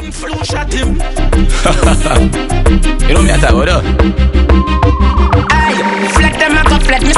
Kung flu shot him. You know me at all, what up? Aye, flat them a go flat, me